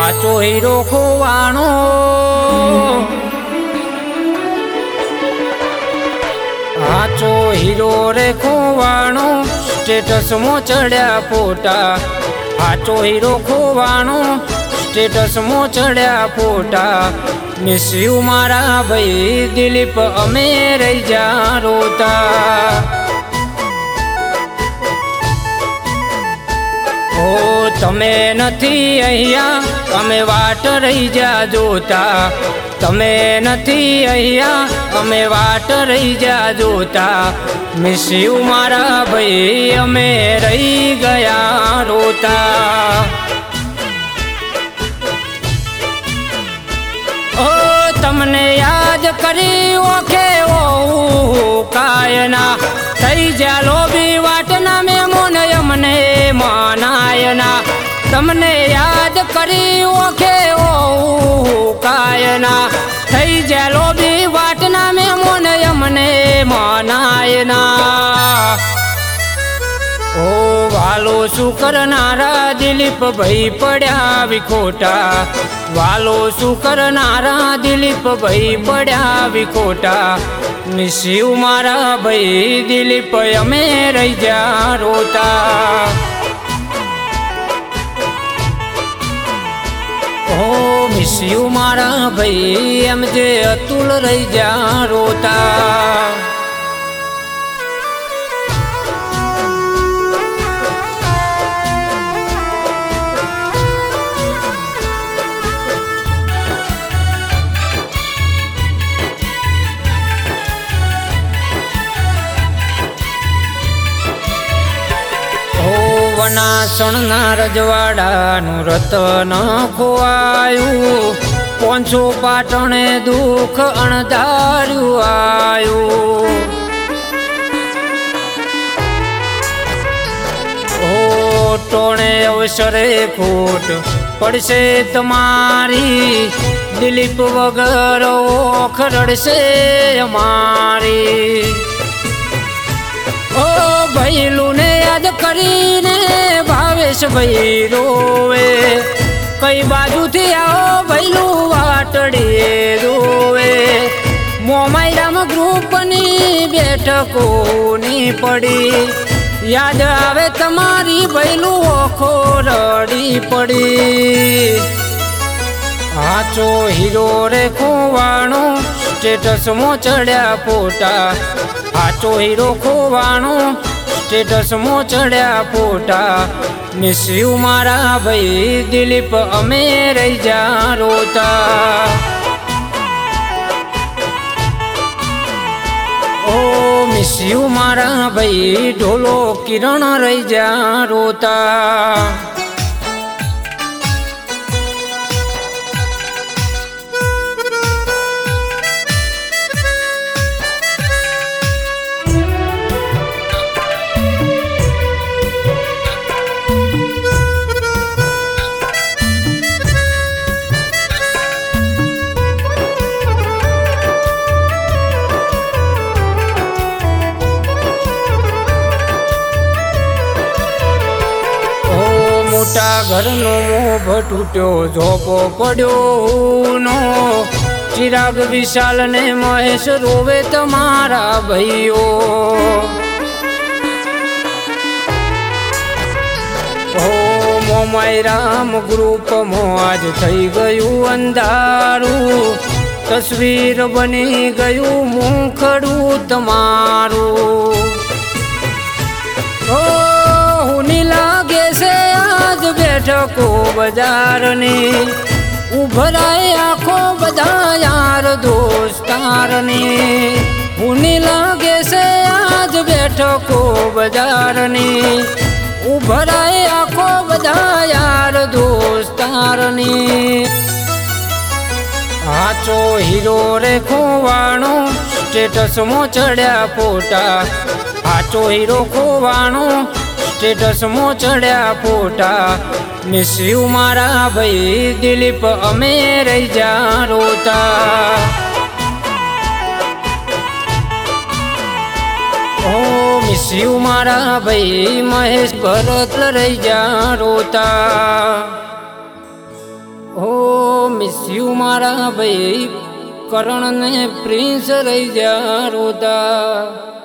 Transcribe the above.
હાચો hero ખોવાણો હાચો hero રે ખોવાણો status માં ચડ્યા ફોટા હાચો હીરો ખોવાણો સ્ટેટસ માં ચડ્યા ફોટા મિસ યુ મારા ભાઈ દિલીપ અમે રહી જા રોતા ઓ તમે નથી અહીંયા અમે વાટ રહી જા જોતા તમે નથી અહીંયા અમે વાટ રહી જા જોતા મિસ યુ મારા ભાઈ અમે રહી ગયા રોતા ઓ તમને યાદ કરી ઓખે ઓ કાયના થઈ જા લોબી વાટના મેમોન અમને માનાયના તમને યાદ કરી ઓખે ઓ કાયના થઈ જા લોબી વાટના મેમોન અમને માનાયના ઓ વાલો શું કરનારા દિલીપ ભાઈ પડ્યા વિખોટા વાલો શું કરનારા દિલીપ ભાઈ પડ્યા વિખોટા મિસ યુ મારા ભાઈ દિલીપ અમે રહી જા રોતા ઓ મિસ યુ મારા ભાઈ એમ જે અતુલ રહી જા રોતા વનાસણના રજવાડાનું રતન ખોવાયું પોંચો પાટણે દુઃખ અણધાર્યું આયું ઓ ટોણે અવસરે ખોટ પડશે તમારી દિલીપ વગર ઓખ રડશે અમારી ઓ ભૈલું ને યાદ કરીને ભાવેશ ભાઈ રોવે કઈ બાજુથી આવો ભૈલું વાટડીએ રોવે મોમાઈરામ ગ્રુપની બેઠકોની પડી યાદ આવે તમારી ભૈલું ઓખો રડી પડી હાચો હીરો રે ખોવાણો સ્ટેટસ માં ચડ્યા ફોટા હાચો હીરો ખોવાણો સ્ટેટસ માં ચડ્યા ફોટા મિસ યુ મારા ભાઈ દિલીપ અમે રહી જા રોતા ઓ મિસ યુ મારા ભાઈ ઢોલો કિરણ રહી જા રોતા મોટા ઘરનો મોભ તૂટ્યો ઝોપો પડ્યો નો ચિરાગ વિશાલ ને મહેશ રોવે તમારા ભાઈઓ ઓ મોમાઈરામ ગ્રુપમાં આજ થઈ ગયું અંધારું તસવીર બની ગયું મુખડું તમારું ઓ હુની લાગે છે બેઠકો બજારની ઉભરાય આખો બધા યાર દોસ્તારની હુની લાગે છે આજ બેઠકો બજારની ઉભરાય આખો બધા યાર દોસ્તારની હાચો હીરો રે ખોવાણો સ્ટેટસ માં ચડ્યા ફોટા હાચો હીરો ખોવાણો સ્ટેટસ માં ચડ્યા ફોટા મિસ યુ મારા ભાઈ દિલીપ અમે રહી જા રોતા ઓ મિસ યુ મારા ભાઈ મહેશ ભરત રહી જા રોતા ઓ મિસ યુ મારા ભાઈ કરણ ને પ્રિન્સ રહી જા રોતા.